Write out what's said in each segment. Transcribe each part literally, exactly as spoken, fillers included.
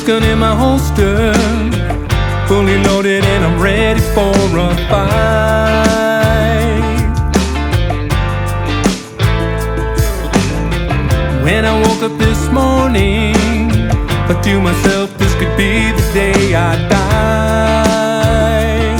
gun in my holster, fully loaded and I'm ready for a fight. When I woke up this morning, I thought to myself, this could be the day I die.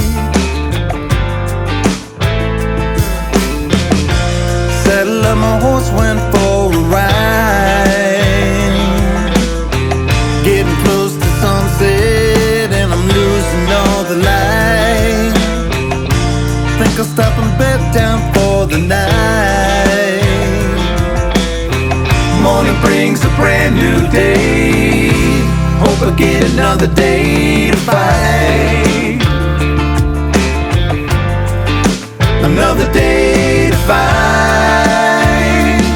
Saddle up my horse, went for a ride. Getting close to sunset and I'm losing all the light. Think I'll stop and bed down for the night. Morning brings a brand new day. Hope I get another day to fight. Another day to fight.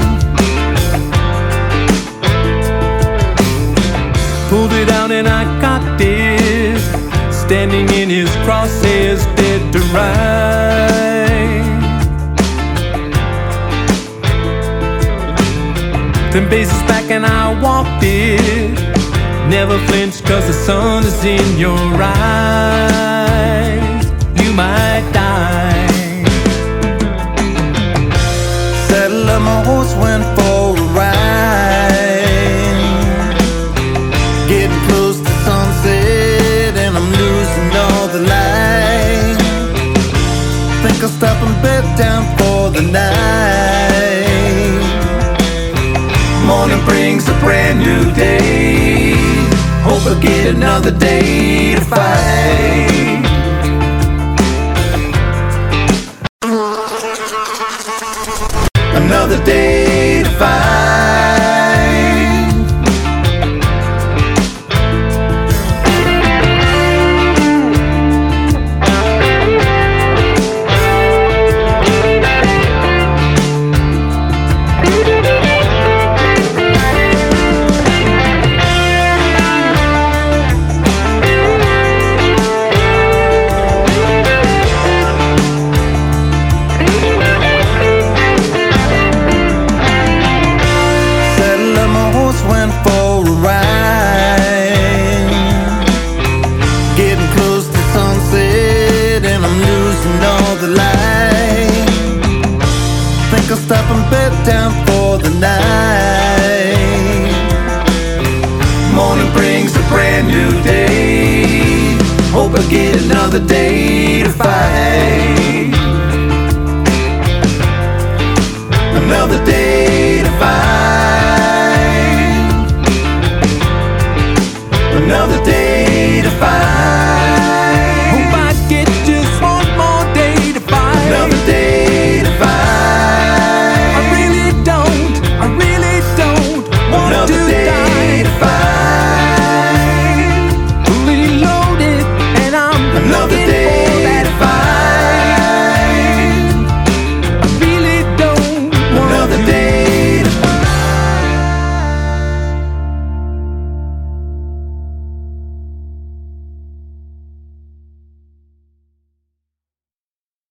Pulled it out and I got this, standing in his crosshairs, dead to right. Then bases back and I walked it, never flinched cause the sun is in your eyes. You might die. Saddle up my horse, went for a ride. Getting close to sunset and I'm losing all the light. Think I'll stop and bed down for the night. Morning brings a brand new day. Hope I get another day to fight. Another day to fight. Went for a ride. Getting close to sunset and I'm losing all the light. Think I'll stop and bed down for the night. Morning brings a brand new day. Hope I get another day to fight. Another day to fight.